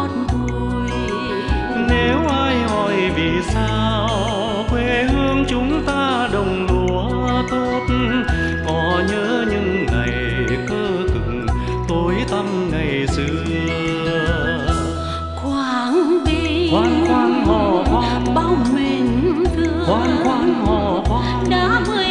vui. Nếu ai hỏi vì sao quê hương chúng ta đồng lúa tốt, có nhớ những ngày cơ cực tối tăm ngày xưa. Quảng Bình Khoan khoan hò khoan, bao mến thương, khoan khoan hò khoan, đã 10